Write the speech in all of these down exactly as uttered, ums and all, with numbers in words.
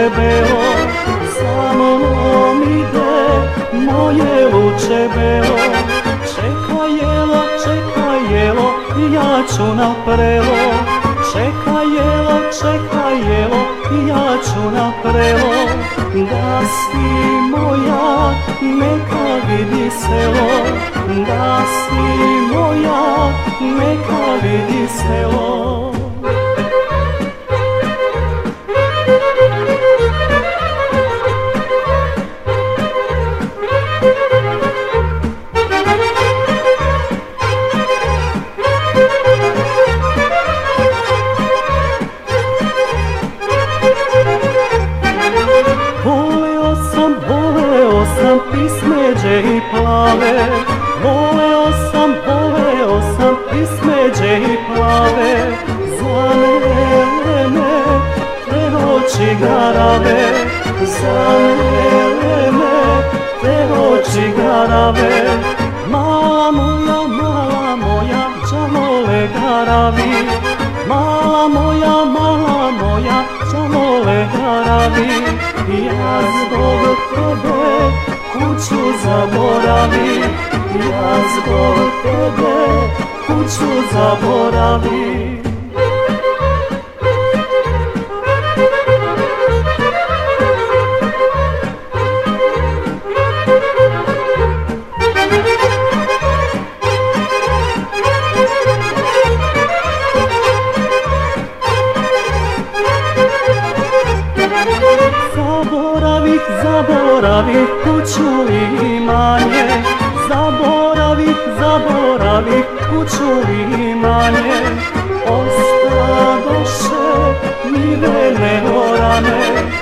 belo, za mnom ide moje luče belo. Čekaj jelo, čekaj jelo, ja ću na prelo. Čekaj jelo, čekaj jelo, ja ću na prelo. Da si moja, neka vidi selo. Da si moja, neka vidi selo. Voleo sam, voleo sam i smeđe i plave. Voleo sam, voleo sam i smeđe i plave. Za mene te oči garave. Za mene te oči garave. Mala moja, mala moja, đavole garavi. Mala moja, mala moja, đavole garavi. Ja zbog tebe kuću zaboravim. Ja zbog tebe kuću zaboravim. Zaboravih, zaboravih kuću i imanje. Zaboravih, zaboravih kuću i imanje. Ostadoše njive neorane.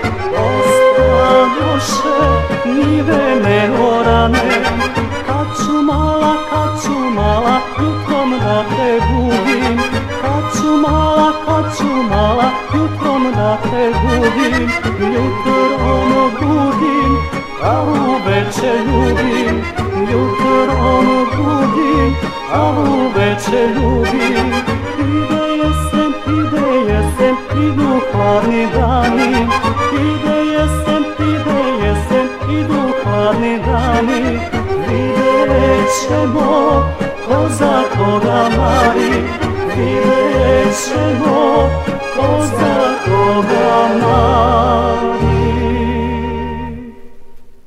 Ostadoše njive neorane. Kad ću mala, kad ću mala, jutrom da te budim. Kad ću mala, kad ću mala, jutrom da te budim. Jutrom budim, a uveče ljubim. Jutrom budim, a uveče ljubim. Ide jesen, ide jesen, idu hladni dani. Ide jesen, ide jesen, idu hladni dani. Vidjet ćemo